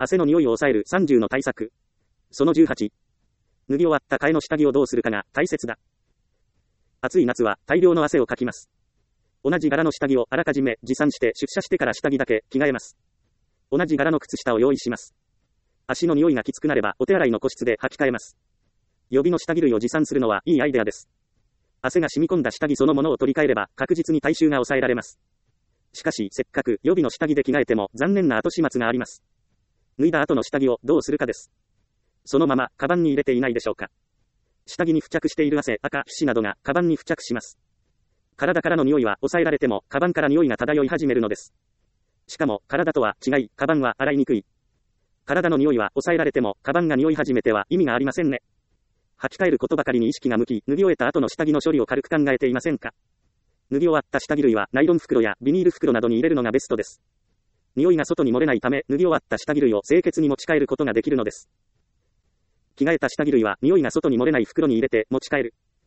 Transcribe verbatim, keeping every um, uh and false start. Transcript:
汗の匂いを抑えるさんじゅうの対策。そのじゅうはち。脱ぎ終わった替えの下着をどうするかが大切だ。暑い夏は大量の汗をかきます。同じ柄の下着をあらかじめ持参して出社してから下着だけ着替えます。同じ柄の靴下を用意します。足の匂いがきつくなればお手洗いの個室で履き替えます。予備の下着類を持参するのはいいアイデアです。汗が染み込んだ下着そのものを取り替えれば確実に体臭が抑えられます。しかしせっかく予備の下着で着替えても残念な後始末があります。脱いだ後の下着をどうするかです。そのままカバンに入れていないでしょうか。下着に付着している汗、赤、皮脂などがカバンに付着します。体からの匂いは抑えられてもカバンから匂いが漂い始めるのです。しかも体とは違い、カバンは洗いにくい。体の匂いは抑えられてもカバンが匂い始めては意味がありませんね。履き替えることばかりに意識が向き、脱ぎ終えた後の下着の処理を軽く考えていませんか。脱ぎ終わった下着類はナイロン袋やビニール袋などに入れるのがベストです。匂いが外に漏れないため、脱ぎ終わった下着類を清潔に持ち帰ることができるのです。着替えた下着類は匂いが外に漏れない袋に入れて持ち帰る。